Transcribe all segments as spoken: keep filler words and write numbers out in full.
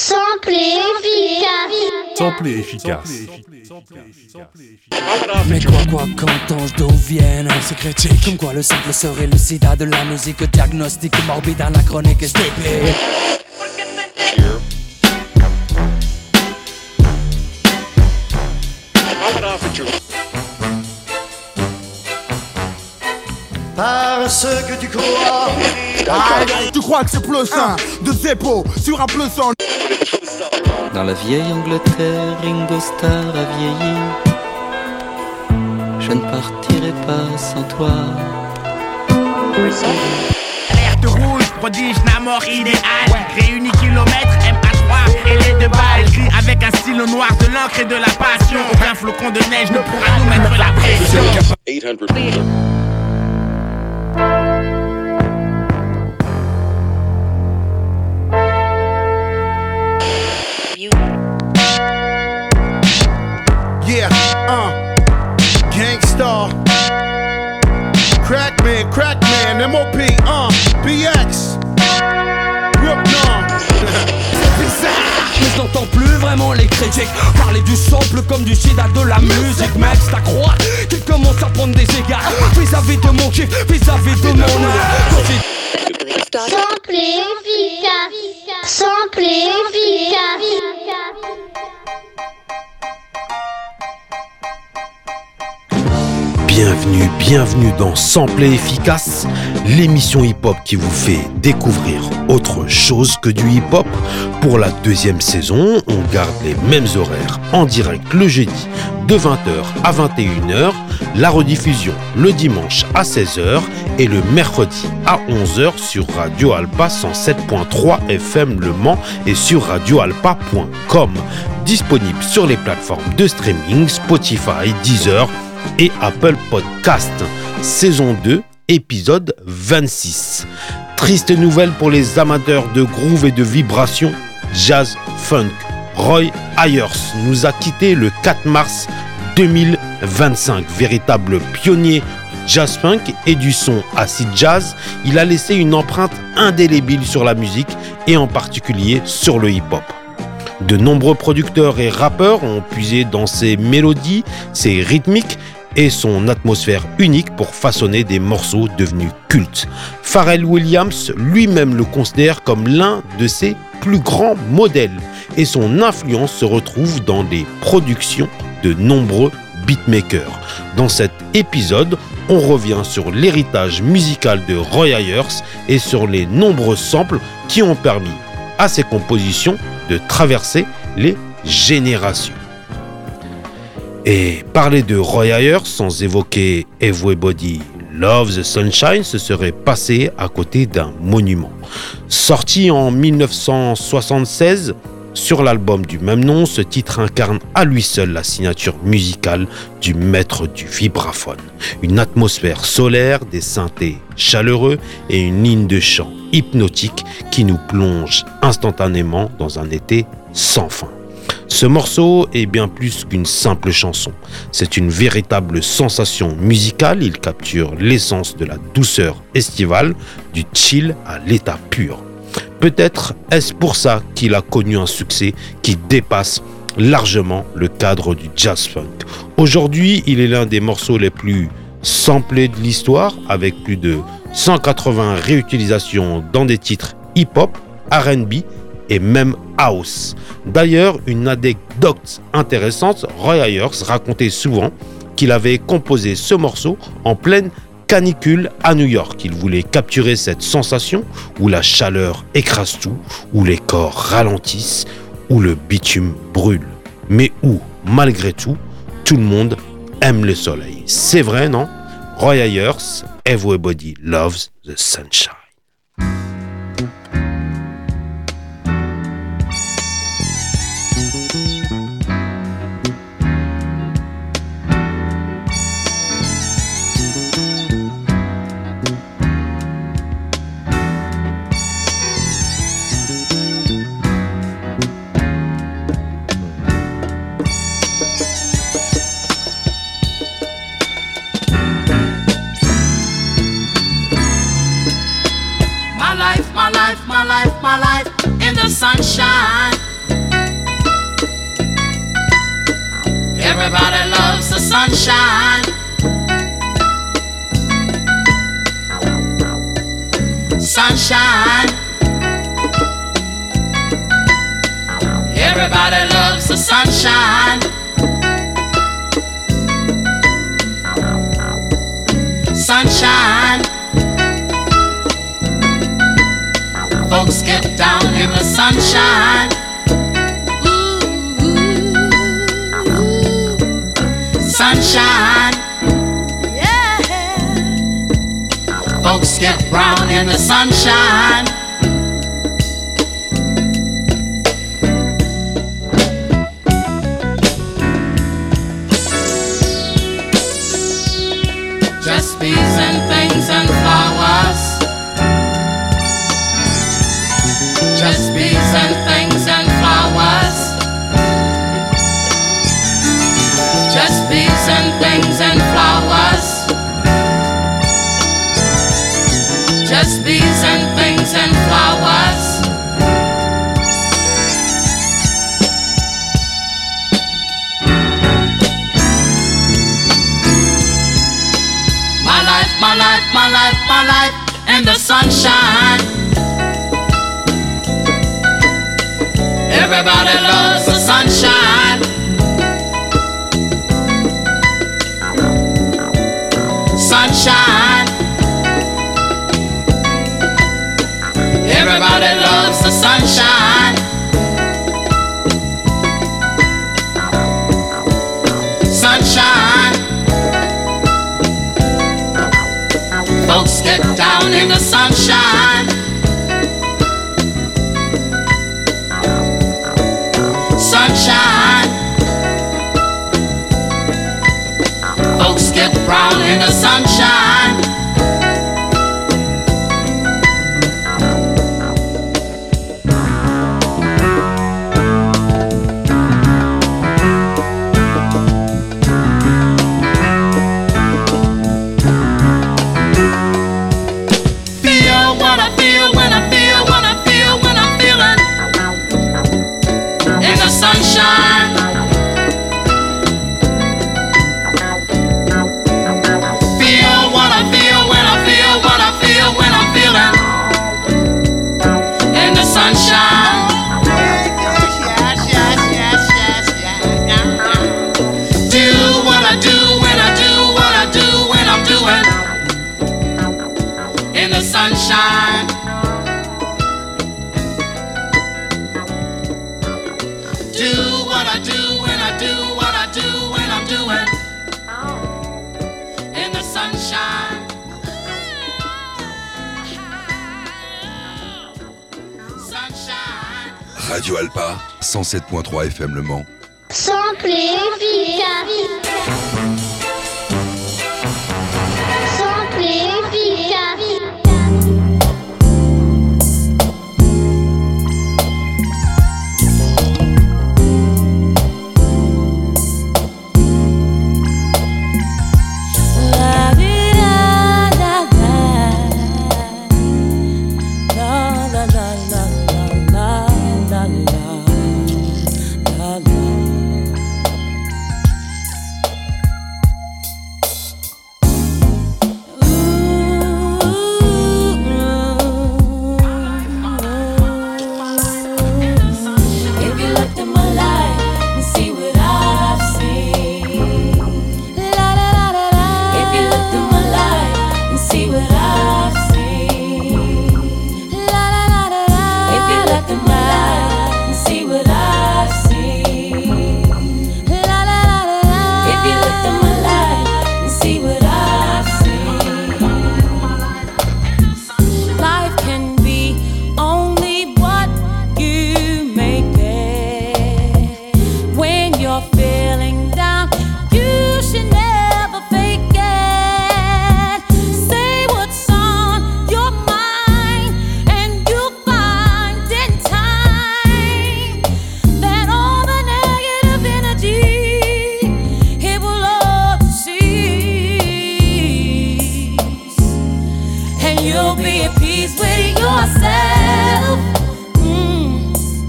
Simple et efficace. Simple et efficace. Mais quoi quoi qu'entends-je d'où viennent ces critiques? Comme quoi le simple serait le sida de la musique. Diagnostic morbide, anachronique et stupide. Parce que tu crois. Ah, tu crois que c'est plus un de Zeppo sur un plus un. Dans la vieille Angleterre, Ringo Starr a vieilli. Je ne partirai pas sans toi. Alerte rouge, prodige, Namor idéal. Réunis kilomètres, M H trois et les deux balles. Écrit avec un stylo noir, de l'encre et de la passion. Aucun flocon de neige ne pourra nous mettre la pression. eight hundred Yeah, uh, Gangstar, Crackman, Crackman, M O P, uh, B X, Rook Nom. Mais je n'entends plus vraiment les critiques parler du sample comme du sida de la musique. Mec, c'est à croire qu'il commence à prendre des égards vis-à-vis de mon kiff, vis-à-vis de mon art. Simple et efficace. Simple et efficace. Bienvenue, bienvenue dans Sample et Efficace, l'émission hip-hop qui vous fait découvrir autre chose que du hip-hop. Pour la deuxième saison, on garde les mêmes horaires en direct le jeudi de vingt heures à vingt et une heures, la rediffusion le dimanche à seize heures et le mercredi à onze heures sur Radio Alpa cent sept point trois F M Le Mans et sur radio alpa point com. Disponible sur les plateformes de streaming Spotify, Deezer et Apple Podcast. Saison deux, épisode vingt-six. Triste nouvelle pour les amateurs de groove et de vibration. Jazz Funk Roy Ayers nous a quitté le quatre mars deux mille vingt-cinq. Véritable pionnier du jazz funk et du son acid jazz, il a laissé une empreinte indélébile sur la musique et en particulier sur le hip-hop. De nombreux producteurs et rappeurs ont puisé dans ses mélodies, ses rythmiques et son atmosphère unique pour façonner des morceaux devenus cultes. Pharrell Williams lui-même le considère comme l'un de ses plus grands modèles et son influence se retrouve dans les productions de nombreux beatmakers. Dans cet épisode, on revient sur l'héritage musical de Roy Ayers et sur les nombreux samples qui ont permis à ses compositions de traverser les générations. Et parler de Roy Ayers sans évoquer Everybody Loves the Sunshine, ce serait passer à côté d'un monument. Sorti en mille neuf cent soixante-seize, sur l'album du même nom, ce titre incarne à lui seul la signature musicale du maître du vibraphone. Une atmosphère solaire, des synthés chaleureux et une ligne de chant hypnotique qui nous plonge instantanément dans un été sans fin. Ce morceau est bien plus qu'une simple chanson. C'est une véritable sensation musicale. Il capture l'essence de la douceur estivale, du chill à l'état pur. Peut-être est-ce pour ça qu'il a connu un succès qui dépasse largement le cadre du jazz funk. Aujourd'hui, il est l'un des morceaux les plus samplés de l'histoire, avec plus de cent quatre-vingts réutilisations dans des titres hip-hop, R and B et même house. D'ailleurs, une anecdote intéressante, Roy Ayers racontait souvent qu'il avait composé ce morceau en pleine canicule à New York. Il voulait capturer cette sensation où la chaleur écrase tout, où les corps ralentissent, où le bitume brûle, mais où, malgré tout, tout le monde aime le soleil. C'est vrai, non? Roy Ayers, Everybody Loves the Sunshine. sunshine. Sunshine. Everybody loves the sunshine. Sunshine. Folks get down in the sunshine. Sunshine. Yeah. Folks get brown in the sunshine. Just bees and things and flowers. Just bees and things and flowers. Just bees and things and flowers. Just bees and things and flowers. My life, my life, my life, my life in the sunshine. Everybody loves the sunshine. Sunshine. Everybody loves the sunshine. Sunshine. Folks get down in the sunshine. Sunshine. Folks get brown in the sunshine. Feel what I feel when I feel what I feel when I'm feeling in the sunshine. Sunshine. Yes, yes, yes, yes, yes, yeah, yeah. Do what I do when I do what I do when I'm doing in the sunshine. Do what I do when I do what I do when I'm doing in the sunshine. Radio Alpa, cent sept point trois F M Le Mans. Simple et efficace. Simple et efficace.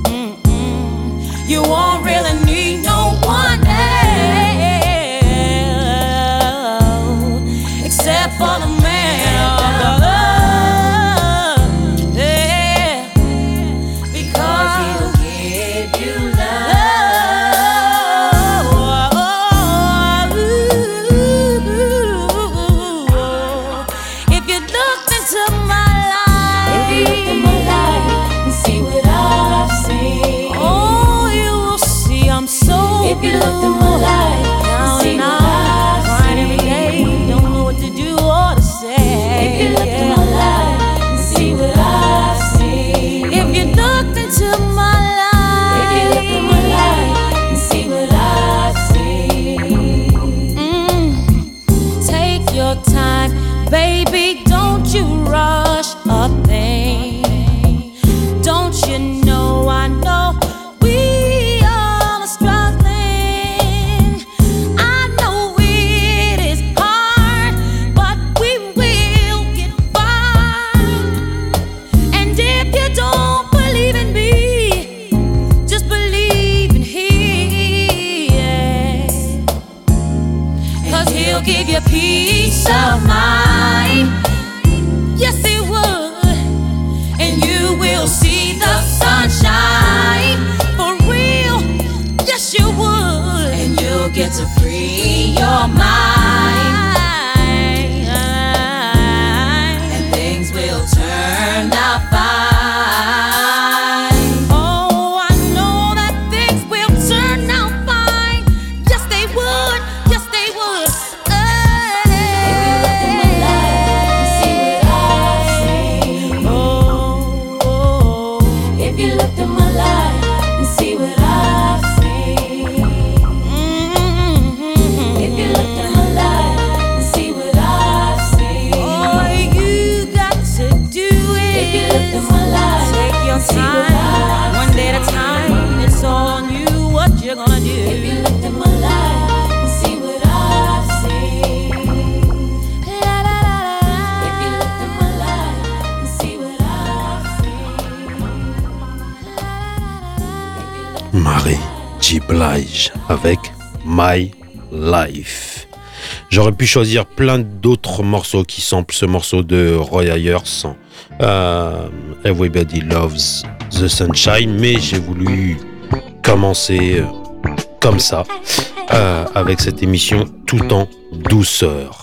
You won't really need no one else. Mary J. Blige avec My Life. J'aurais pu choisir plein d'autres morceaux qui samplent ce morceau de Roy Ayers, euh, Everybody Loves the Sunshine, mais j'ai voulu commencer comme ça, euh, avec cette émission tout en douceur.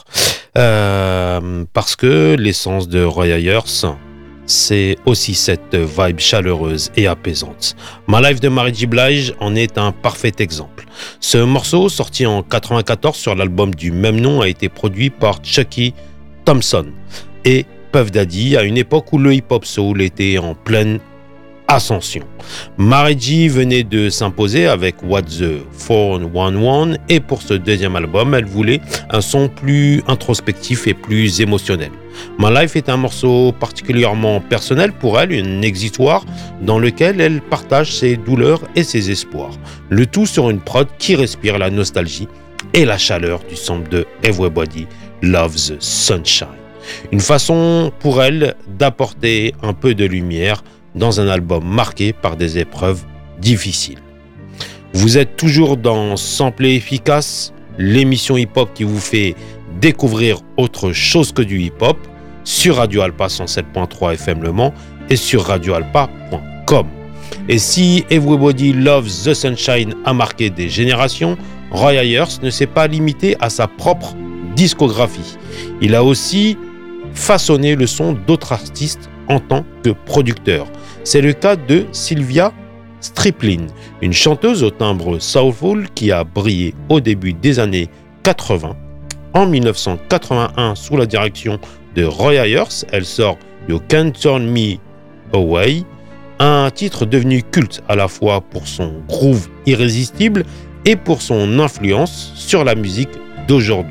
Euh, parce que l'essence de Roy Ayers, c'est aussi cette vibe chaleureuse et apaisante. My Life de Mary J. Blige en est un parfait exemple. Ce morceau, sorti en quatre-vingt-quatorze sur l'album du même nom, a été produit par Chucky Thompson et Puff Daddy à une époque où le hip-hop soul était en pleine ascension. Mary J venait de s'imposer avec What the four one one et pour ce deuxième album, elle voulait un son plus introspectif et plus émotionnel. My Life est un morceau particulièrement personnel pour elle, un exutoire dans lequel elle partage ses douleurs et ses espoirs. Le tout sur une prod qui respire la nostalgie et la chaleur du sample de Everybody Loves the Sunshine. Une façon pour elle d'apporter un peu de lumière dans un album marqué par des épreuves difficiles. Vous êtes toujours dans Samplé Efficace, l'émission hip-hop qui vous fait découvrir autre chose que du hip-hop sur Radio Alpa cent sept point trois F M Le Mans et sur radio alpa point com. Et si Everybody Loves the Sunshine a marqué des générations, Roy Ayers ne s'est pas limité à sa propre discographie. Il a aussi façonné le son d'autres artistes en tant que producteur. C'est le cas de Sylvia Striplin, une chanteuse au timbre soulful qui a brillé au début des années quatre-vingts. En mille neuf cent quatre-vingt-un, sous la direction de Roy Ayers, elle sort You Can't Turn Me Away, un titre devenu culte à la fois pour son groove irrésistible et pour son influence sur la musique d'aujourd'hui.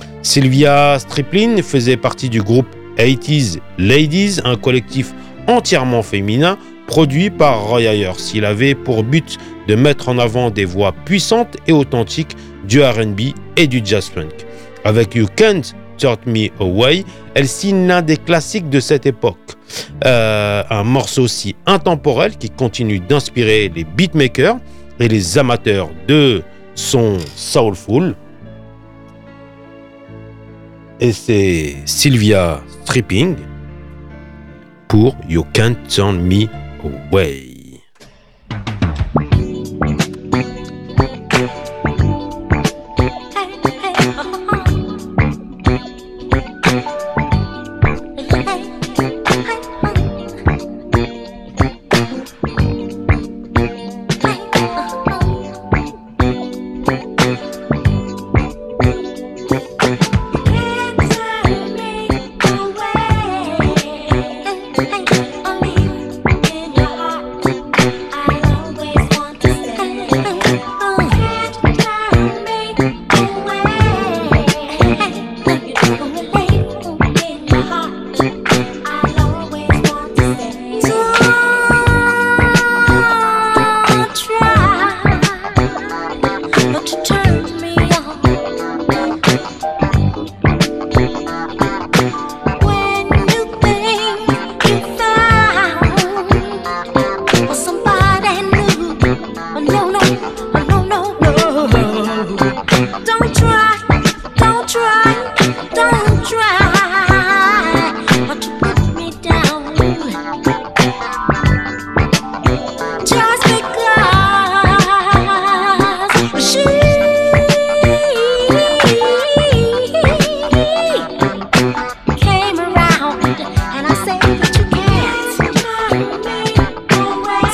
Sylvia Striplin faisait partie du groupe eighties Ladies, un collectif entièrement féminin produit par Roy Ayers. Il avait pour but de mettre en avant des voix puissantes et authentiques du R and B et du jazz funk. Avec You Can't Turn Me Away, elle signe l'un des classiques de cette époque. Euh, un morceau si intemporel qui continue d'inspirer les beatmakers et les amateurs de son soulful. Et c'est Sylvia Stripping pour You Can't Turn Me Away.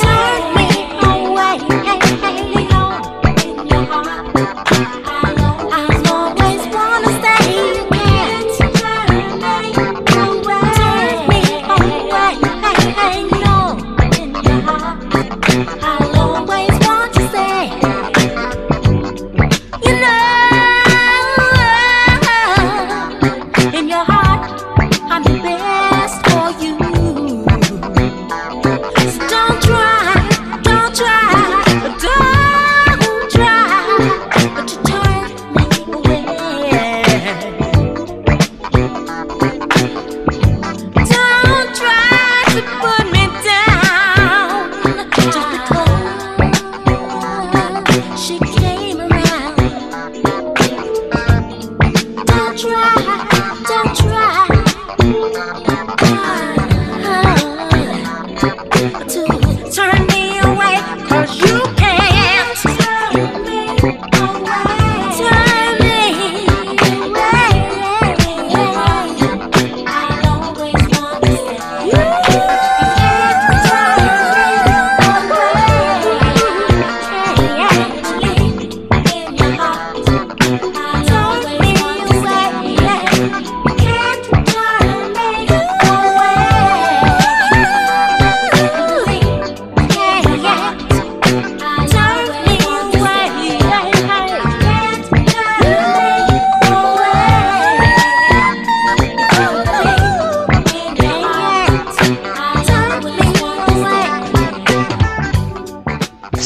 I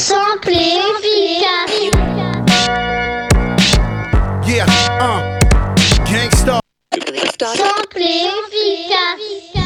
Simple et efficace. Yeah, uh, gangsta. Simple et efficace.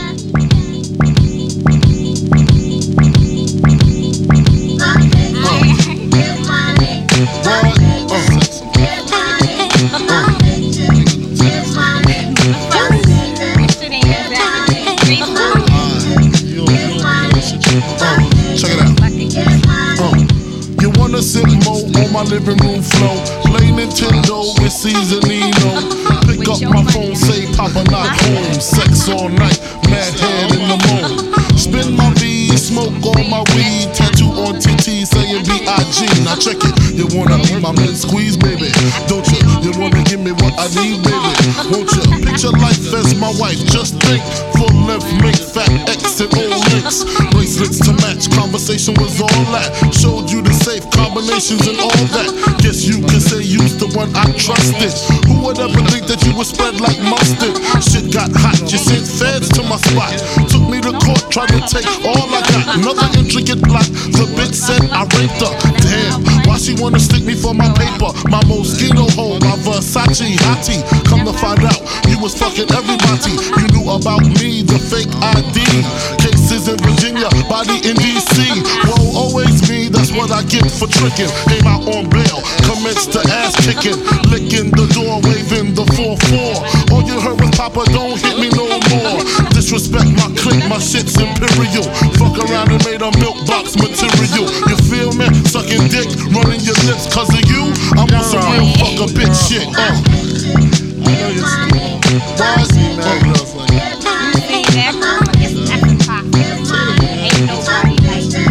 Sit mo on my living room floor, play Nintendo with Seasonino. Pick up my phone, say Papa not home. Sex all night, mad head in the moon. Spin my V, smoke all my weed. Tattoo on T T saying B I G. Now check it, you wanna be my man squeeze, baby? Don't you? You wanna give me what I need, baby? Won't you? Picture life as my wife, just think. Full length, make fat X and O links. Bracelets to match, conversation was all that. Showed you the safe combinations and all that. Guess you can say you's the one I trusted. Who would ever think that you would spread like mustard? Shit got hot, you sent feds to my spot. Took me to court, tried to take all I got. Another intricate plot, the bitch said I raped her. Damn, why she wanna stick me for my paper? My Moschino hole, my Versace hottie. Come to find out, you was fucking everybody. You knew about me, the fake I D. Cases in Virginia, body in D C. Whoa, always me, that's what I get for tricking. Came out on bail, commenced to ass kicking. Licking the door, waving the four four. All you heard was Papa, don't hit me no more. Disrespect my clique, my shit's imperial. Fuck around and made a milk box material. You feel me? Sucking dick, running your lips cause of you. I'm on some real fuck a bitch shit. Uh. I know you're still bossy, man. Girls like that. You see that? It's nothing possible. Ain't nobody like that.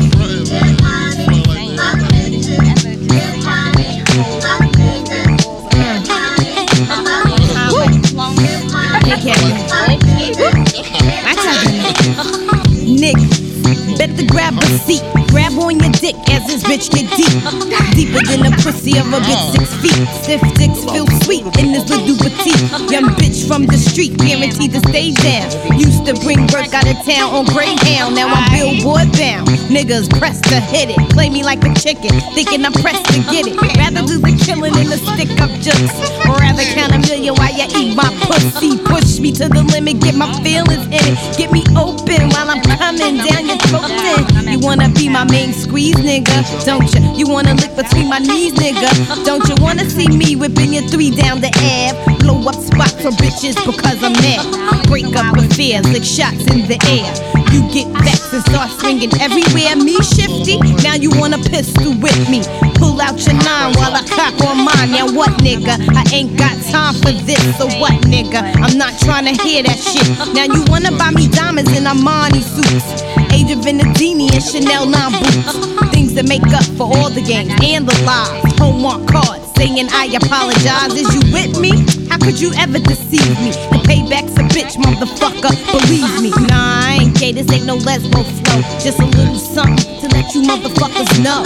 Nick, better grab a seat. Grab on your dick as this bitch get deep. Deeper than the pussy of a bitch six feet. Stiff dicks feel sweet in this little petite. Young bitch from the street, guaranteed to stay down. Used to bring work out of town on Greyhound. Now I'm billboard bound. Niggas pressed to hit it. Play me like a chicken, thinking I'm pressed to get it. Rather do the killing than the stick up jokes. Or rather count a million while you eat my pussy. Push me to the limit, get my feelings in it. Get me open while I'm coming down your throat. You wanna be my main squeeze, nigga, don't you? You wanna lick between my knees, nigga, don't you? Wanna see me whipping your three down the Ave? Blow up spots for bitches because I'm mad. Break up affairs like shots in the air. You get vexed and start swinging everywhere. Me shifty, now you wanna pistol with me. Pull out your nine while I cock on mine. Now what, nigga? I ain't got time for this. So what, nigga? I'm not trying to hear that shit. Now you wanna buy me diamonds in Armani suits, Age of Venedini and Chanel nine boots. Things that make up for all the games and the lies. Homework cards saying I apologize. Is you with me? How could you ever deceive me? The payback's a bitch, motherfucker, believe me. Nah, I ain't gay, this ain't no lesbo flow. Just a little something to let you motherfuckers know.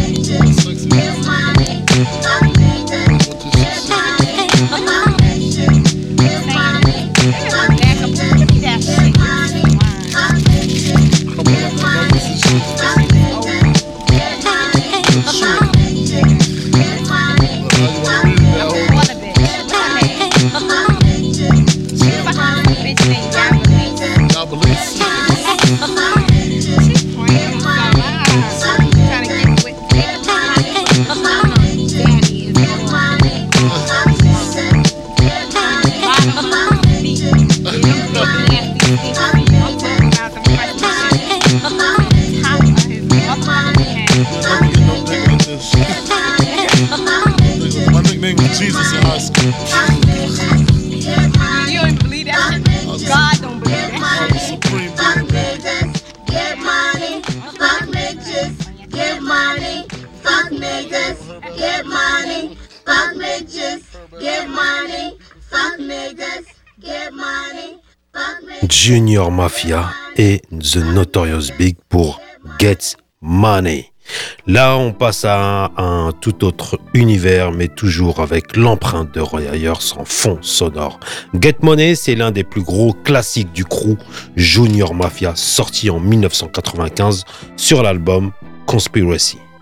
Junior Mafia et The Notorious Big pour Get Money. Là, on passe à un, un tout autre univers, mais toujours avec l'empreinte de Roy Ayers en fond sonore. Get Money, c'est l'un des plus gros classiques du crew Junior Mafia, sorti en dix-neuf cent quatre-vingt-quinze sur l'album Conspiracy.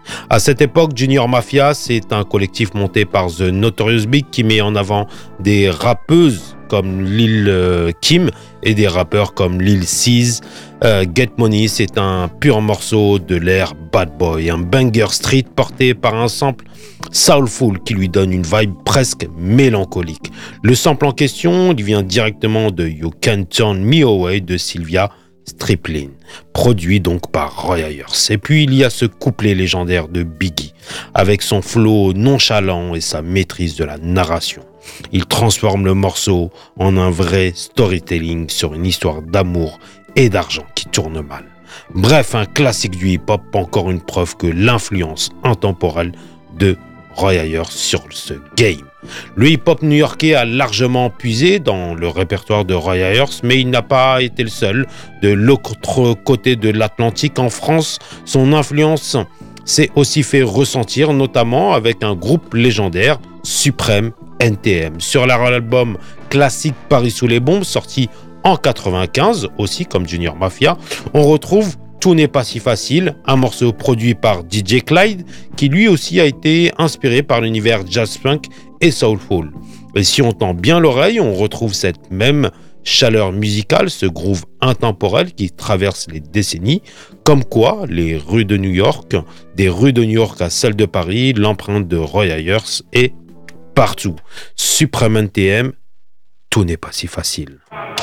À cette époque, Junior Mafia, c'est un collectif monté par The Notorious Big qui met en avant des rappeuses comme Lil Kim et des rappeurs comme Lil Cease. Euh, Get Money, c'est un pur morceau de l'ère Bad Boy, un banger street porté par un sample soulful qui lui donne une vibe presque mélancolique. Le sample en question, il vient directement de You Can't Turn Me Away de Sylvia Striplin, produit donc par Roy Ayers. Et puis il y a ce couplet légendaire de Biggie, avec son flow nonchalant et sa maîtrise de la narration. Il transforme le morceau en un vrai storytelling sur une histoire d'amour et d'argent qui tourne mal. Bref, un classique du hip-hop, encore une preuve que l'influence intemporelle de Roy Ayers sur ce game. Le hip-hop new-yorkais a largement puisé dans le répertoire de Roy Ayers, mais il n'a pas été le seul. De l'autre côté de l'Atlantique, en France, son influence s'est aussi fait ressentir, notamment avec un groupe légendaire, Supreme N T M. Sur leur album classique Paris sous les bombes, sorti en quatre-vingt-quinze, aussi comme Junior Mafia, on retrouve Tout n'est pas si facile, un morceau produit par D J Clyde, qui lui aussi a été inspiré par l'univers jazz-funk et soulful. Et si on tend bien l'oreille, on retrouve cette même chaleur musicale, ce groove intemporel qui traverse les décennies, comme quoi les rues de New York, des rues de New York à celles de Paris, l'empreinte de Roy Ayers est partout. Supreme N T M, tout n'est pas si facile.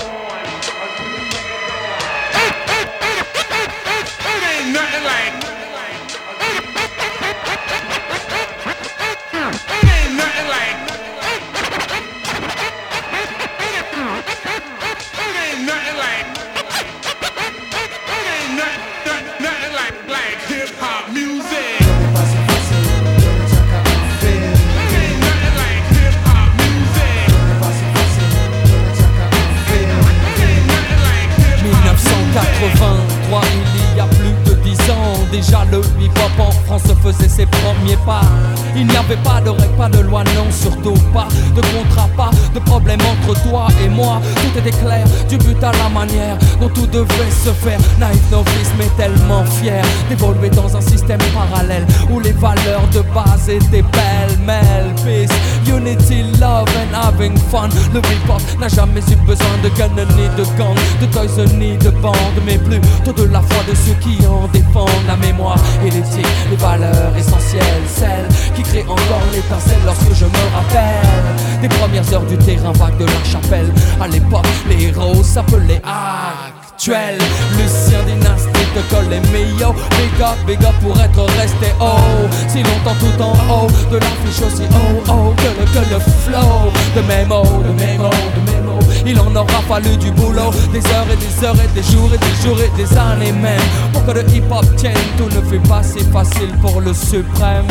quatre-vingt-trois, il y a plus de dix ans, déjà le hip-hop en France faisait ses premiers pas. Il n'y avait pas de règles, pas de loi, non, surtout pas de contrat, pas de problème entre toi et moi. Tout était clair, du but à la manière dont tout devait se faire. Naïf, novice, mais tellement fier d'évoluer dans un système parallèle où les valeurs de base étaient pêle-mêle. Peace, unity, love and having fun. Le hip-hop n'a jamais eu besoin de gun ni de gang, de toys ni de bande, mais plutôt de la foi de ceux qui en défendent la mémoire et l'éthique, les valeurs essentielles, celles qui créent encore l'étincelle lorsque je me rappelle des premières heures du terrain vague de la chapelle. À l'époque, les héros s'appelaient actuels. Lucien Dynastie te colle les meilleurs. Big up, big up pour être resté haut si longtemps tout en haut de l'affiche aussi oh oh que le, que le flow de mes mots, de mes mots, de mes mots. Il en aura fallu du boulot, des heures et des heures et des jours et des jours et des années même pour que le hip-hop tienne. Tout ne fait pas si facile pour le suprême.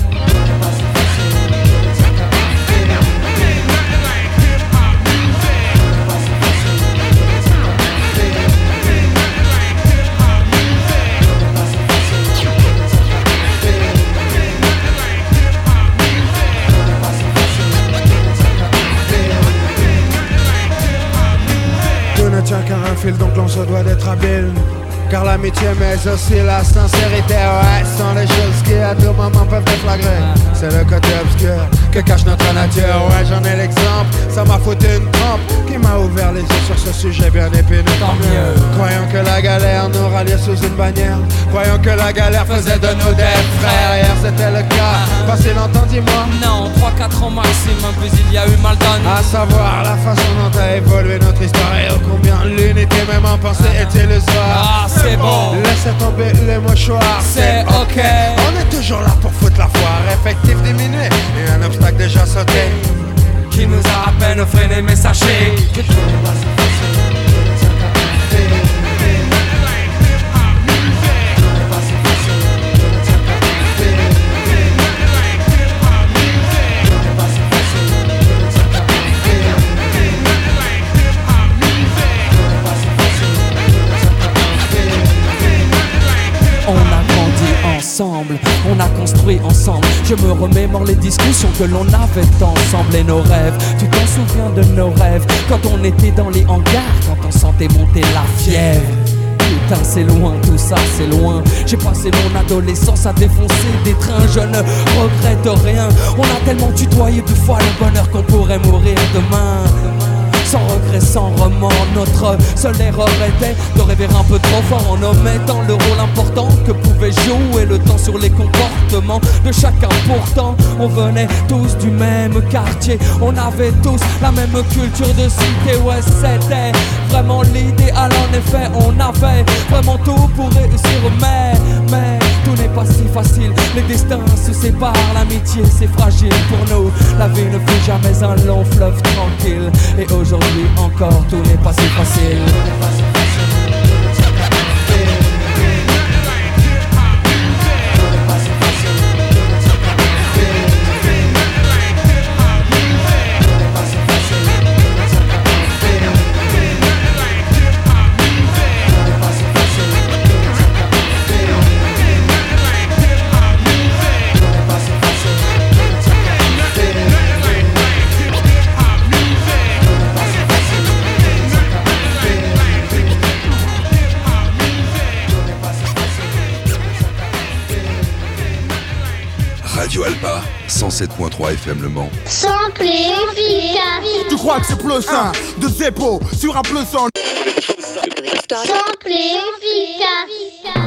Car un fil donc l'on se doit d'être habile. Car l'amitié mais aussi la sincérité, ouais, sont les choses qui à tout moment peuvent déflagrer. C'est le côté obscur que cache notre nature, ouais, j'en ai l'exemple. Ça m'a foutu une trempe qui m'a ouvert les yeux sur ce sujet bien épineux. Tant mieux. Croyant que la galère nous ralliait sous une bannière, croyant que la galère faisait de nous des frères. Hier c'était le cas, passé longtemps dis-moi. Non, trois quatre ans maximum, puis il y a eu mal donné. À savoir la façon dont a évolué notre histoire et ô combien l'unité même en pensée est illusoire. Ah, c'est bon, laissez tomber les mouchoirs, c'est ok. On est toujours là pour foutre la foire, effectif diminué et un obstacle déjà sauté qui nous a à peine freiné, mais sachez que tout n'est pas si facile. On a construit ensemble. Je me remémore les discussions que l'on avait ensemble et nos rêves. Tu t'en souviens de nos rêves quand on était dans les hangars, quand on sentait monter la fièvre. putain c'est loin, tout ça c'est loin. J'ai passé mon adolescence à défoncer des trains, je ne regrette rien. On a tellement tutoyé deux fois le bonheur qu'on pourrait mourir demain. Sans regret, sans remords, notre seule erreur était de rêver un peu trop fort en omettant le rôle important que pouvait jouer le temps sur les comportements de chacun. Pourtant, on venait tous du même quartier, on avait tous la même culture de cité. Ouais, c'était vraiment l'idéal, en effet, on avait vraiment tout pour réussir. Mais, mais, tout n'est pas si facile, les destins se séparent, l'amitié c'est fragile pour nous. La vie ne fut jamais un long fleuve tranquille, et aujourd'hui encore tout n'est pas si facile. Radio Alpa, cent sept point trois F M Le Mans. Sample efficace. Tu crois que c'est plus un de Zeppo sur un plus un. Sample efficace.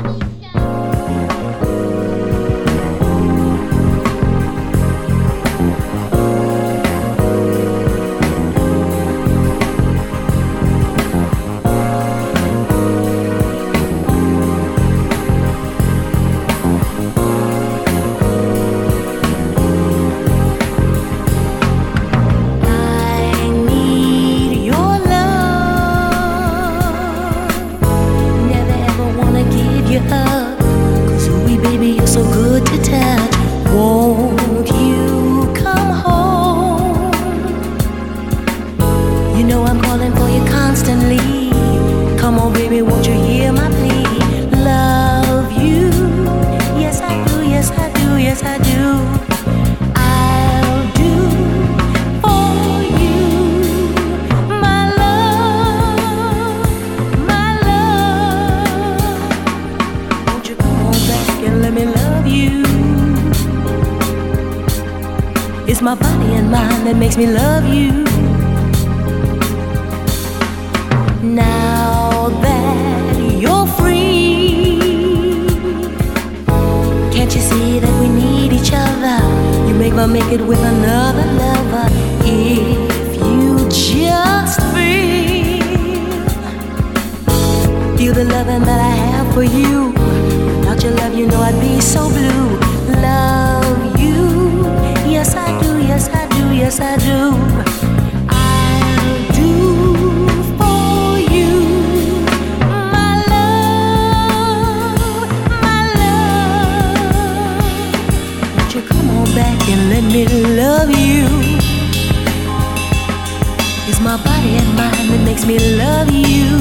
My body and mind that makes me love you. Now that you're free, can't you see that we need each other? You make my make it with another lover. If you just feel, feel the loving that I have for you. Without your love, you know I'd be so blue. Love you, yes I do. Yes I do, yes I do. I'll do for you, my love, my love. Won't you come on back and let me love you? It's my body and mind that makes me love you.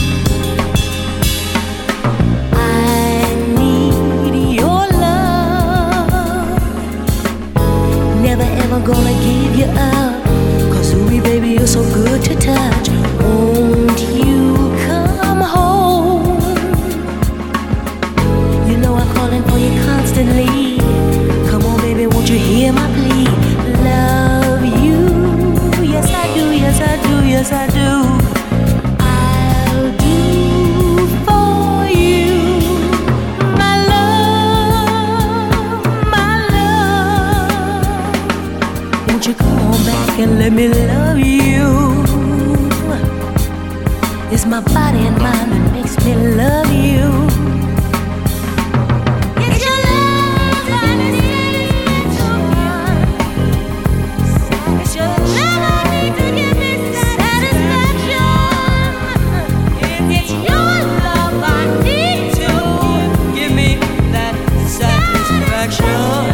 I need your love. Never ever gonna give you up, 'cause ooh baby you're so good to touch. Won't you come home? You know I'm calling for you constantly. Come on baby, won't you hear my plea? Love you, yes I do, yes I do, yes I do. I'll do for you, my love, my love. Won't you come on back and let me love you? It's my body and mind that makes me love you. It's your love that is so fun. It's your love I need to give me satisfaction. It's your love I need to give me that satisfaction.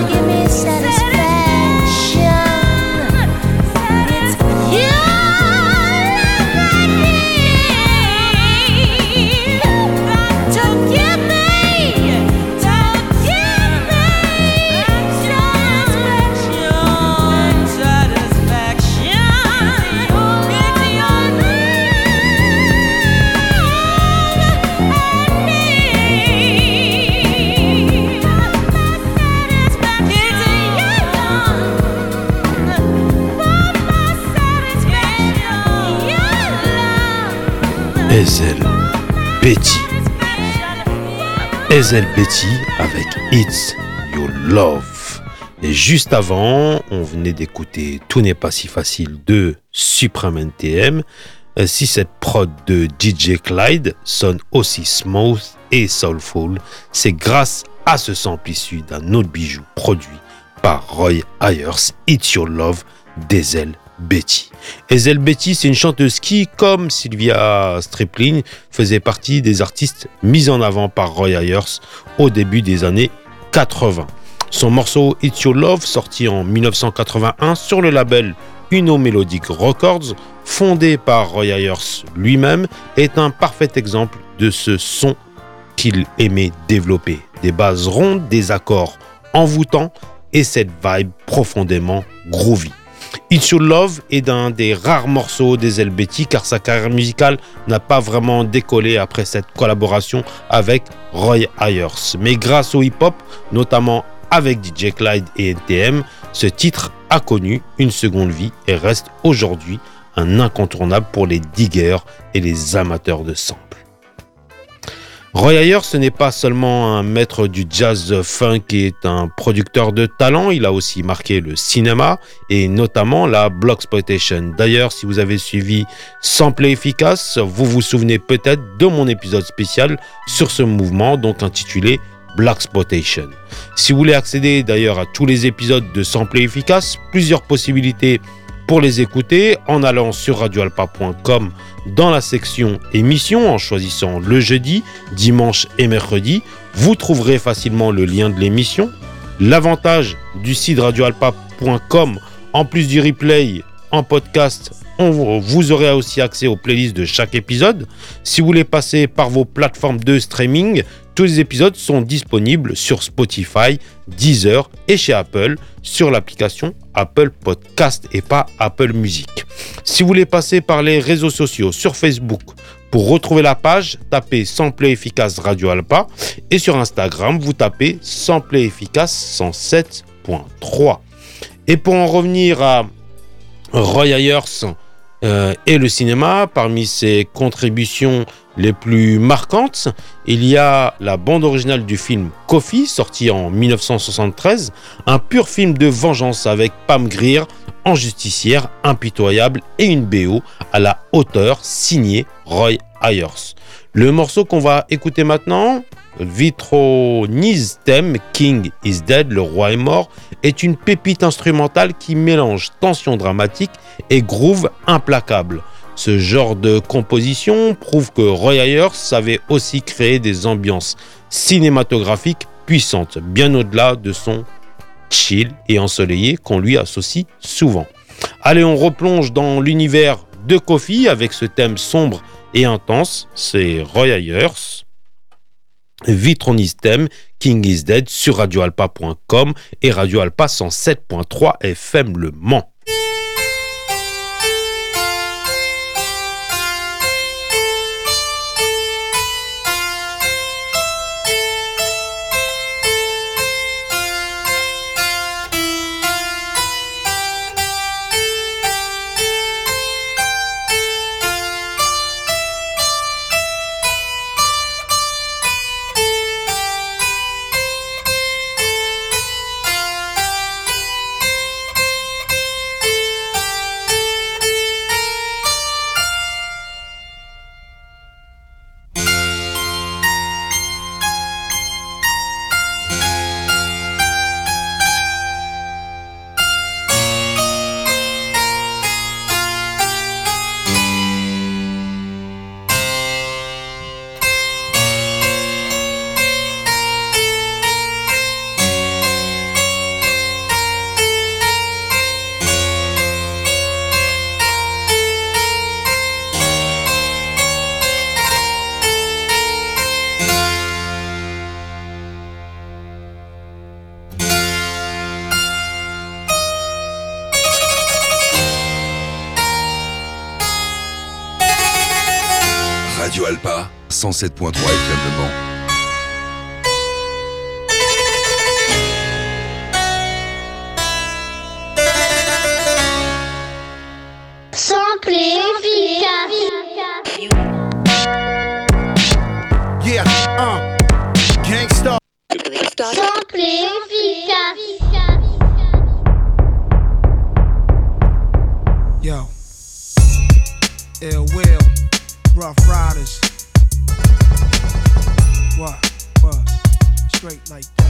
Satisfaction. It's you. Ezel Betty. Ezel Betty avec It's Your Love. Et juste avant, on venait d'écouter Tout n'est pas si facile de Supreme N T M. Si cette prod de D J Clyde sonne aussi smooth et soulful, c'est grâce à ce sample issu d'un autre bijou produit par Roy Ayers, It's Your Love d'Ezel Betty. Ezel Betty, c'est une chanteuse qui, comme Sylvia Stripling, faisait partie des artistes mis en avant par Roy Ayers au début des années quatre-vingts. Son morceau It's Your Love, sorti en dix-neuf cent quatre-vingt-un sur le label Uno Melodic Records, fondé par Roy Ayers lui-même, est un parfait exemple de ce son qu'il aimait développer. Des bases rondes, des accords envoûtants et cette vibe profondément groovy. It's Your Love est d'un des rares morceaux d'Ezel Betty car sa carrière musicale n'a pas vraiment décollé après cette collaboration avec Roy Ayers. Mais grâce au hip-hop, notamment avec D J Clyde et N T M, ce titre a connu une seconde vie et reste aujourd'hui un incontournable pour les diggers et les amateurs de samples. Roy Ayers, ce n'est pas seulement un maître du jazz funk et est un producteur de talent, il a aussi marqué le cinéma et notamment la Blaxploitation. D'ailleurs, si vous avez suivi Sample Efficace, vous vous souvenez peut-être de mon épisode spécial sur ce mouvement, donc intitulé Blaxploitation. Si vous voulez accéder d'ailleurs à tous les épisodes de Sample Efficace, plusieurs possibilités pour les écouter en allant sur radio alpa point com dans la section émissions en choisissant le jeudi, dimanche et mercredi. Vous trouverez facilement le lien de l'émission. L'avantage du site radio alpa point com, en plus du replay en podcast, on, vous aurez aussi accès aux playlists de chaque épisode. Si vous voulez passer par vos plateformes de streaming, tous les épisodes sont disponibles sur Spotify, Deezer et chez Apple sur l'application Apple Podcast et pas Apple Music. Si vous voulez passer par les réseaux sociaux sur Facebook, pour retrouver la page, tapez Sample Efficace Radio Alpa et sur Instagram, vous tapez Sample Efficace cent sept point trois. Et pour en revenir à Roy Ayers euh, et le cinéma, parmi ses contributions les plus marquantes, il y a la bande originale du film Coffy, sorti en dix-neuf cent soixante-treize, un pur film de vengeance avec Pam Grier en justicière impitoyable et une B O à la hauteur signée Roy Ayers. Le morceau qu'on va écouter maintenant, Vitroni's Theme, King is Dead, le roi est mort, est une pépite instrumentale qui mélange tension dramatique et groove implacable. Ce genre de composition prouve que Roy Ayers savait aussi créer des ambiances cinématographiques puissantes, bien au-delà de son chill et ensoleillé qu'on lui associe souvent. Allez, on replonge dans l'univers de Coffy avec ce thème sombre et intense, c'est Roy Ayers. Vitroni's Theme, King is Dead sur radio alpa point com et Radio Alpa cent sept point trois F M Le Mans. Radio Alpa, cent sept point trois F M Le Mans. Sample Efficace. Yeah, uh, Gangsta. Simple et efficace. Yo, Ill Will, Rough Riders. What, what, straight like that.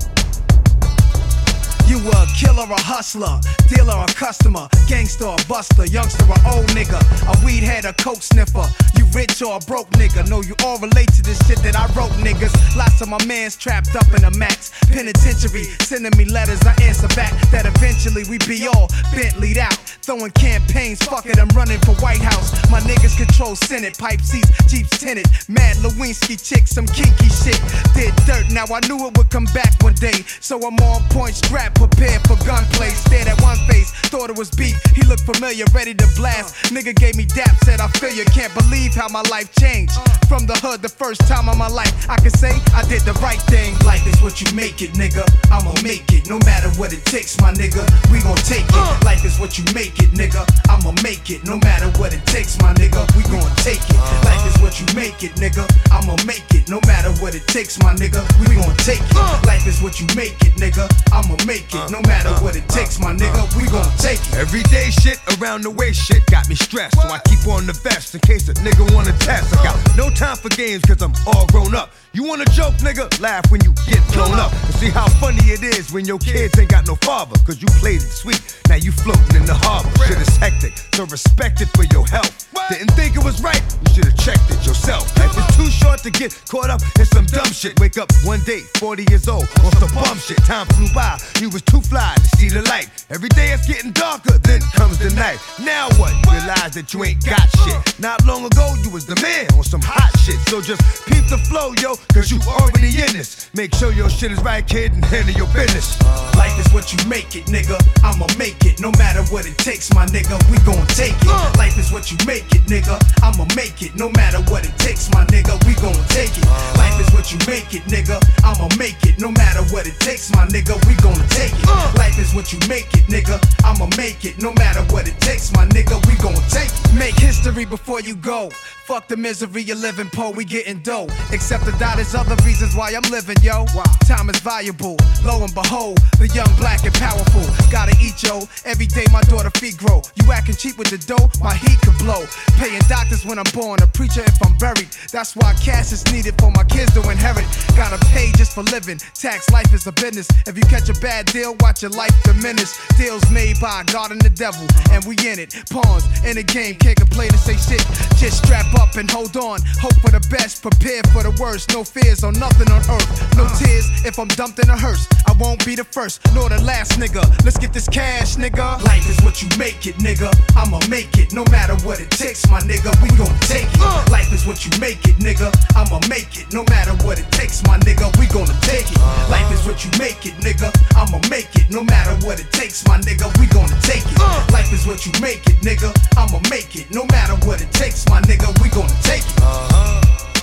You a killer, a hustler, dealer, a customer, gangster, a buster, youngster, a old nigga, a weed head, a coke sniffer. You rich or a broke nigga? No, you all relate to this shit that I wrote, niggas. Lots of my mans trapped up in a max penitentiary, sending me letters, I answer back. That eventually we be all Bentley'd out, throwing campaigns. Fuck it, I'm running for White House. My niggas control Senate, pipe seats, Jeeps tinted. Mad Lewinsky chicks, some kinky shit. Did dirt, now I knew it would come back one day, so I'm on point, strapped, prepared for gunplay. Stared at one face, thought it was beef. He looked familiar, ready to blast. Nigga gave me dap, said I feel you. Can't believe how my life changed. From the hood, the first time of my life, I can say I did the right thing. Life is what you make it, nigga. I'ma make it, no matter what it takes, my nigga. We gon' take it. Life is what you make it, nigga. I'ma make it, no matter what it takes, my nigga. We gon' take it. Life is what you make it, nigga. I'ma make it, no matter what it takes, my nigga. We gon' take it. Life is what you make it, nigga. I'ma make it, no matter what it takes, my nigga. We gon' take it. Everyday shit around the way shit got me stressed, so I keep on the vest in case a nigga wanna test. I got no time for games cause I'm all grown up. You wanna joke, nigga? Laugh when you get blown up. And see how funny it is when your kids ain't got no father, cause you played it sweet, now you floating in the harbor. Shit is hectic, so respect it for your health. Didn't think it was right, you should've checked it yourself. Life is too short to get caught up in some dumb shit. Wake up one day, forty years old, on some bum shit. Time flew by, you was too fly to see the light. Every day it's getting darker, then comes the night. Now what? Realize that you ain't got shit. Not long ago, you was the man on some hot shit. So just peep the flow, yo, cause you already in this. Make sure your shit is right, kid, and handle your business. Life is what you make it, nigga. I'ma make it, no matter what it takes, my nigga. We gon' take it. Life is what you make it, nigga. I'ma make it, no matter what it takes, my nigga. We gon' take it. Life is what you make it, nigga. I'ma make it, no matter what it takes, my nigga. We gon' take it. Life is what you make it, nigga. I'ma make it, no matter what it takes, my nigga. We gon' take it. Make history before you go. Fuck the misery you're living, po, we getting dough. Except to die, there's other reasons why I'm living, yo. Time is valuable, lo and behold, the young, black and powerful. Gotta eat, yo, every day my daughter feet grow. You acting cheap with the dough, my heat could blow. Paying doctors when I'm born, a preacher if I'm buried. That's why cash is needed for my kids to inherit. Gotta pay just for living, tax life is a business. If you catch a bad deal, watch your life diminish. Deals made by God and the devil, and we in it. Pawns in the game, can't complain and say shit. Just strap up and hold on, hope for the best, prepare for the worst. No fears on nothing on earth, no tears if I'm dumped in a hearse. I won't be the first, nor the last, nigga. Let's get this cash, nigga. Life is what you make it, nigga. I'ma make it, no matter what it takes, my nigga. We gon' take it. Life is what you make it, nigga. I'ma make it, no matter what it takes, my nigga. We gonna take it. Life is what you make it, nigga. I'ma make it, no matter what it takes, my nigga. We gonna take it. Life is what you make it, nigga. I'ma make it, no matter what it takes, my nigga. We gonna take it. Uh-huh.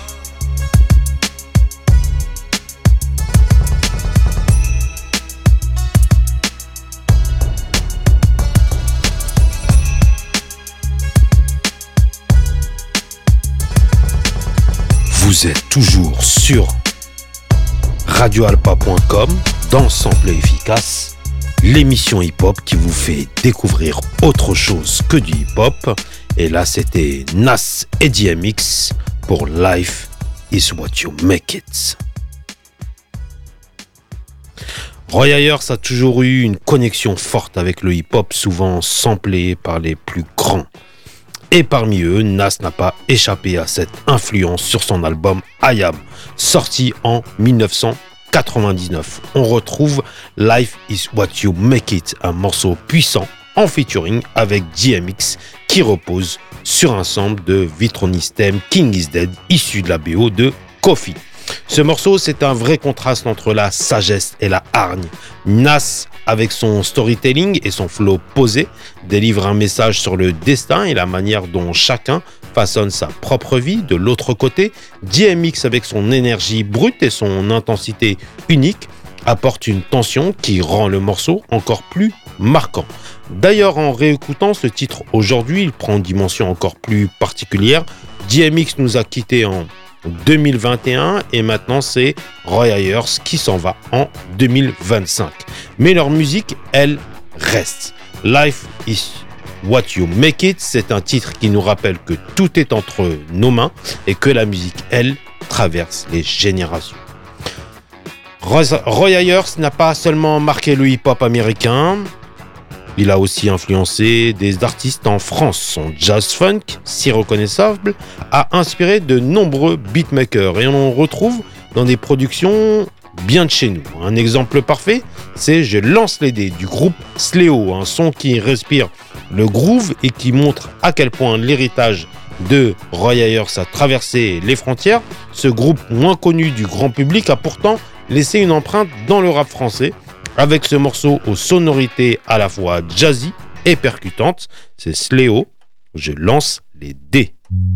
Vous êtes toujours sur radio alpa point com dans Sample et Efficace, l'émission hip-hop qui vous fait découvrir autre chose que du hip-hop. Et là, c'était Nas et D M X pour Life is what you make it. Roy Ayers a toujours eu une connexion forte avec le hip-hop, souvent samplé par les plus grands. Et parmi eux, Nas n'a pas échappé à cette influence sur son album I Am, sorti en dix-neuf cent quatre-vingt-dix-neuf. On retrouve Life is what you make it, un morceau puissant en featuring avec D M X qui repose sur un sample de Vitronis thème King is Dead issu de la B O de Kofi. Ce morceau, c'est un vrai contraste entre la sagesse et la hargne. Nas, avec son storytelling et son flow posé, délivre un message sur le destin et la manière dont chacun façonne sa propre vie. De l'autre côté, D M X, avec son énergie brute et son intensité unique, apporte une tension qui rend le morceau encore plus marquant. D'ailleurs, en réécoutant ce titre aujourd'hui, il prend une dimension encore plus particulière. D M X nous a quittés en deux mille vingt et un et maintenant c'est Roy Ayers qui s'en va en deux mille vingt-cinq. Mais leur musique, elle, reste. Life is what you make it, c'est un titre qui nous rappelle que tout est entre nos mains et que la musique, elle, traverse les générations. Roy Ayers n'a pas seulement marqué le hip-hop américain, il a aussi influencé des artistes en France. Son jazz funk, si reconnaissable, a inspiré de nombreux beatmakers et on le retrouve dans des productions bien de chez nous. Un exemple parfait, c'est Je lance les dés du groupe Sléo, un son qui respire le groove et qui montre à quel point l'héritage de Roy Ayers a traversé les frontières. Ce groupe moins connu du grand public a pourtant laissé une empreinte dans le rap français avec ce morceau aux sonorités à la fois jazzy et percutantes. C'est Sléo, Je lance les dés.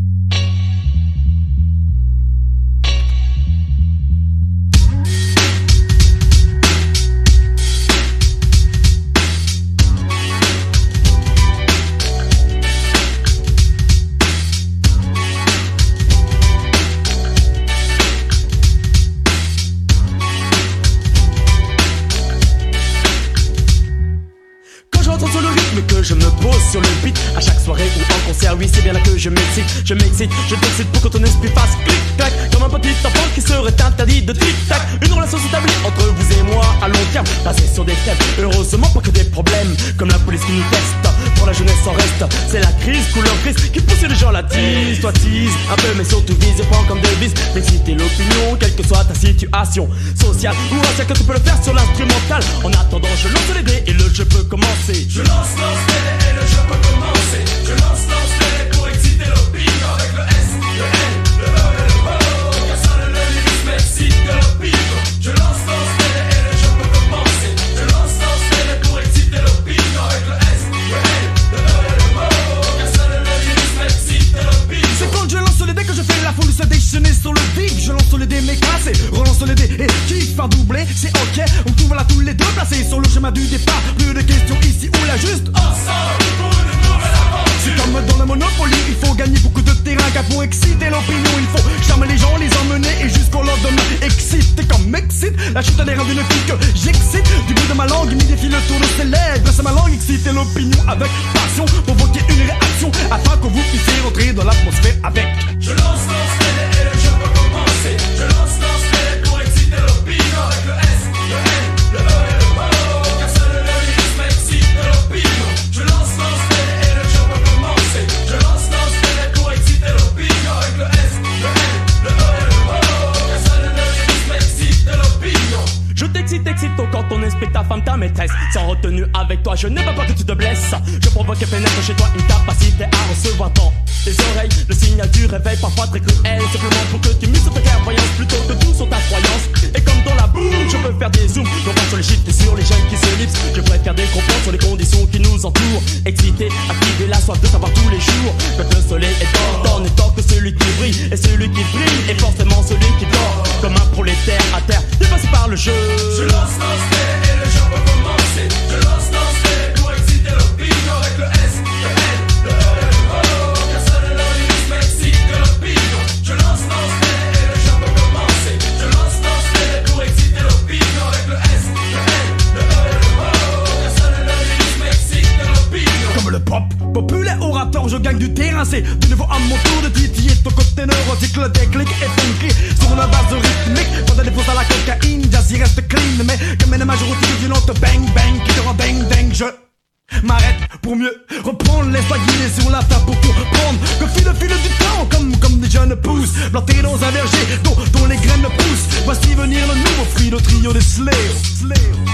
Que je me pose sur le beat à chaque soirée ou en concert, oui c'est bien là que je m'excite, je m'excite, je t'excite pour que ton esprit fasse clic-clac comme un petit enfant qui serait interdit de tic-tac. Une relation s'établit entre vous et moi à long terme, basée sur des thèmes, heureusement pas que des problèmes, comme la police qui nous teste, pour la jeunesse en reste, c'est la crise, couleur grise qui pousse les gens la tease, toi tease, un peu mais surtout vise, prends comme devise, d'exciter l'opinion, quelle que soit ta situation sociale ou raciale, que tu peux le faire sur l'instrumental. En attendant je lance les dés et le jeu peut commencer. Je lance, lance et le jeu peut commencer. Je lance, lance les pour exciter l'opinion avec le S, le L, le E et le O. Car ça le lyrisme excite l'opinion. Je lance, lance et le jeu peut commencer. Je lance, lance les pour exciter l'opinion avec le S, le L, le E et le O. Car ça le lyrisme excite l'opinion. C'est quand je lance les dés que je fais la foule se déchaîner sur le vide. Je lance les dés mais cassé, relance les dés et qui faire doubler, c'est ok. On trouve là tous les deux placés sur le chemin du départ. Plus de questions ici ou là, juste ensemble pour une nouvelle aventure. C'est comme dans le Monopoly, il faut gagner beaucoup de terrain. Car pour exciter l'opinion, il faut charmer les gens, les emmener et jusqu'au lendemain exciter comme excite la chute à l'air d'une fille que j'excite. Du bout de ma langue, il me défile le tour de ses lèvres. C'est ma langue, exciter l'opinion avec passion, provoquer une réaction afin que vous puissiez rentrer dans l'atmosphère avec. Je lance, lance, et le jeu peut commencer. Je lance, lance, pour exciter l'opinion avec le S, le L, le E et le O. Car seul le lyrisme excite l'opinion. Je lance, lance, et le jeu peut commencer. Je lance, lance, pour exciter l'opinion avec le S, le L, le E et le O. Car seul le lyrisme excite l'opinion. Je t'excite, excite quand ton esprit, ta femme, ta maîtresse. Sans retenue avec toi, je n'ai pas peur que tu te blesses. Je provoque et pénètre chez toi une capacité à recevoir dans tes oreilles le signal du réveil, parfois très cruel. Simplement pour que tu muscles ta clairvoyance plutôt que tout sur ta croyance. Et comme dans la boue, je peux faire des zooms, non pas sur les chiffres et sur les jeunes qui s'ellipsent. Je préfère des comprendre sur les conditions qui nous entourent. Exciter, activer la soif de savoir tous les jours. Quand le soleil est dort, n'est tant que celui qui brille. Et celui qui brille est forcément celui qui dort. Comme un prolétaire à terre, dépassé par le jeu. Je lance, lance, et le jeu peut commencer. Je lance, lance, pour exciter l'opinion avec le S, le L, le E et le O. Car seul le lyrisme excite l'opinion. Je lance, lance, et le jeu peut commencer. Je lance, lance, pour exciter l'opinion avec le S, le L, le E et le O. Car seul le lyrisme excite l'opinion. Comme le pop populaire orateur, je gagne du terrain. C'est de nouveau à mon tour de titiller ton côté neurotique. Le déclic est funky sur la base rythmique. Quand elle dépose à la cocaïne, jazzy reste clean. Mais comme une majorité violente, bang bang, qui te rend ding ding. Je m'arrête pour mieux reprendre les guider sur la table pour comprendre que fil le fil du temps, comme, comme des jeunes pousses plantés dans un verger dont, dont les graines poussent. Voici venir le nouveau fruit, le trio des Sléo.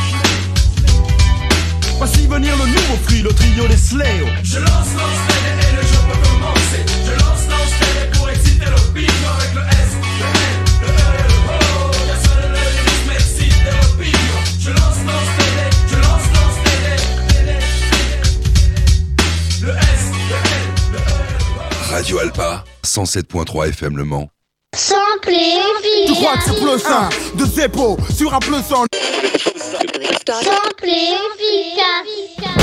Voici venir le nouveau fruit, le trio des Sléo. Je lance, lance, et le jeu peut commencer. Je lance, lance, pour exciter l'opinion avec le S, le L, le E et le O. Car seul le lyrisme excite l'opinion. Je lance, lance, je lance, lance, le S, le L, le E et le O. Radio Alpa, cent sept point trois F M Le Mans. Samplé efficace. Tu crois que sur le sein de Zeppo, sur un plus sans. Samplé efficace.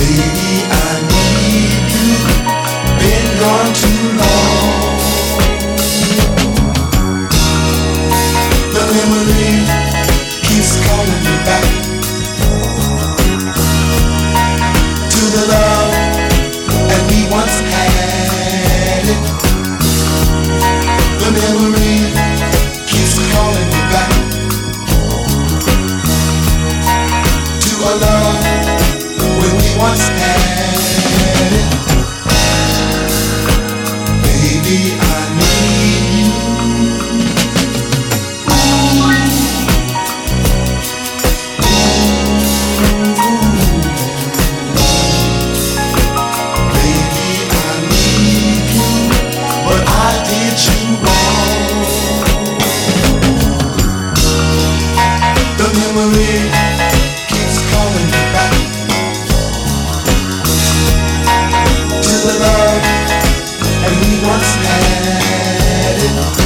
Baby, I need you. Been gone too long. The memory keeps calling me back to the love that we once had. It. The memory keeps calling me back to a love when we once had it. Baby, I need you. Memory keeps calling me back to the love that we once had.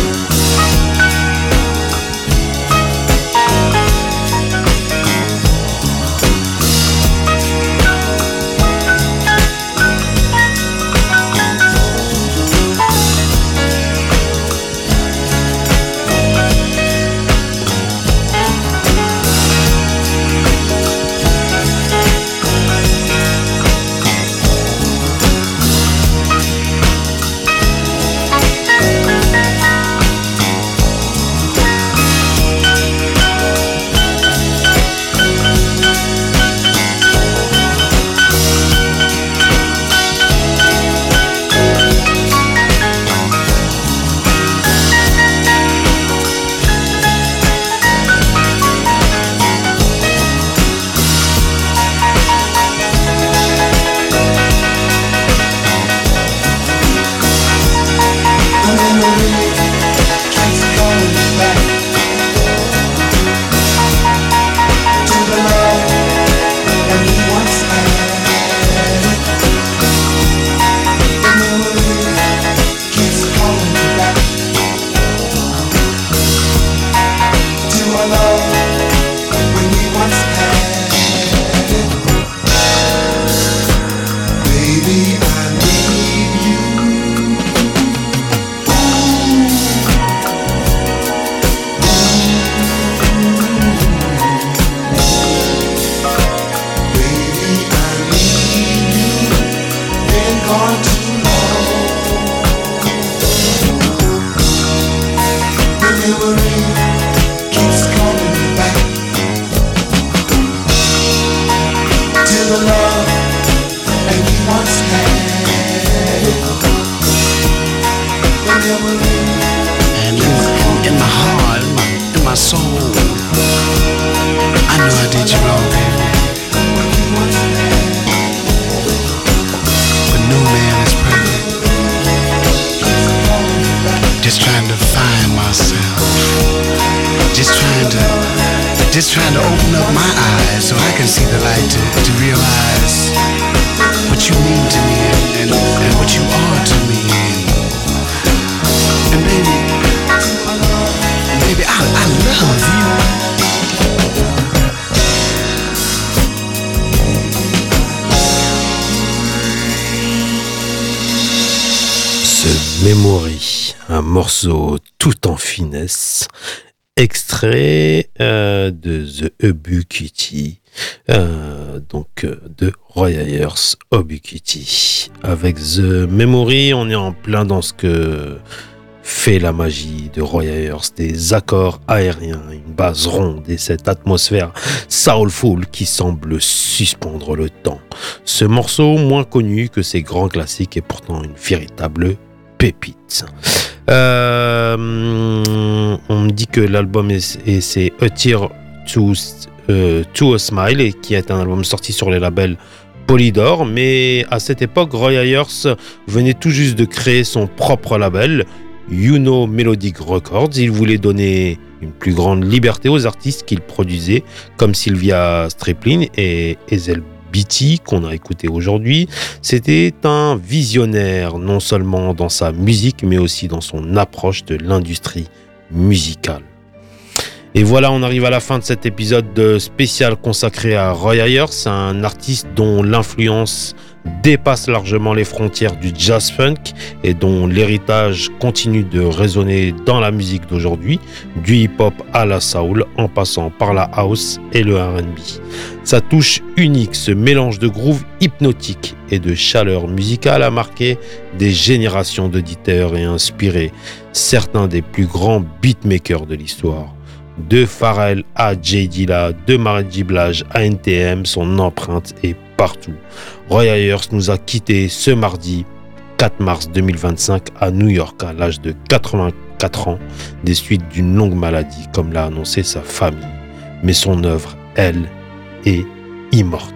And in, in, in my heart, in my, in my soul, I know I did you wrong, baby. But no man is perfect. Just trying to find myself. Just trying to, just trying to open up my eyes so I can see the light to, to realize what you mean to me and, and, and what you are to me. And baby, baby, I, I love you. Ce Memory, un morceau tout en finesse, extrait euh, de The Ubiquity, euh, donc euh, de Roy Ayers Ubiquity. Avec The Memory, on est en plein dans ce que fait la magie de Roy Ayers, des accords aériens, une base ronde et cette atmosphère soulful qui semble suspendre le temps. Ce morceau, moins connu que ses grands classiques, est pourtant une véritable pépite. Euh, on me dit que l'album est, est c'est A Tear to, euh, to a Smile, et qui est un album sorti sur les labels Polydor, mais à cette époque, Roy Ayers venait tout juste de créer son propre label, You Know Melodic Records. Il voulait donner une plus grande liberté aux artistes qu'il produisait, comme Sylvia Striplin et Hazel Beatty, qu'on a écouté aujourd'hui. C'était un visionnaire, non seulement dans sa musique, mais aussi dans son approche de l'industrie musicale. Et voilà, on arrive à la fin de cet épisode spécial consacré à Roy Ayers, un artiste dont l'influence dépasse largement les frontières du jazz funk et dont l'héritage continue de résonner dans la musique d'aujourd'hui, du hip-hop à la soul, en passant par la house et le R and B. Sa touche unique, ce mélange de groove hypnotique et de chaleur musicale a marqué des générations d'auditeurs et inspiré certains des plus grands beatmakers de l'histoire. De Pharrell à J Dilla, de Mary J Blige à N T M, son empreinte est partout. Roy Ayers nous a quittés ce mardi quatre mars deux mille vingt-cinq à New York à l'âge de quatre-vingt-quatre ans, des suites d'une longue maladie, comme l'a annoncé sa famille. Mais son œuvre, elle, est immortelle.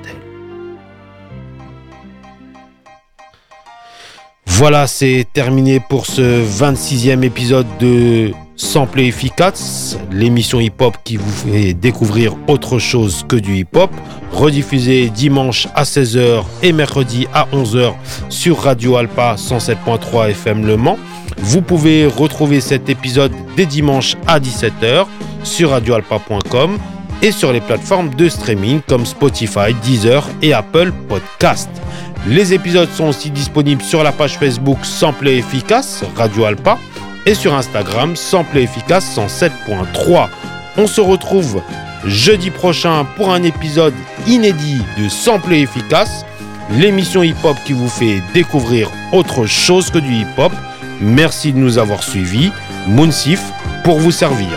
Voilà, c'est terminé pour ce vingt-sixième épisode de Sample et Efficace, l'émission hip-hop qui vous fait découvrir autre chose que du hip-hop, rediffusée dimanche à seize heures et mercredi à onze heures sur Radio Alpa cent sept point trois F M Le Mans. Vous pouvez retrouver cet épisode dès dimanche à dix-sept heures sur radio alpa point com et sur les plateformes de streaming comme Spotify, Deezer et Apple Podcast. Les épisodes sont aussi disponibles sur la page Facebook Sample et Efficace, Radio Alpa, et sur Instagram, Sample et Efficace cent sept point trois. On se retrouve jeudi prochain pour un épisode inédit de Sample et Efficace, l'émission hip-hop qui vous fait découvrir autre chose que du hip-hop. Merci de nous avoir suivis. Mounsif pour vous servir.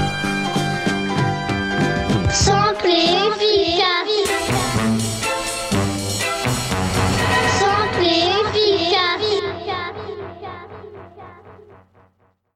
Sample et Efficace. Sample et Efficace.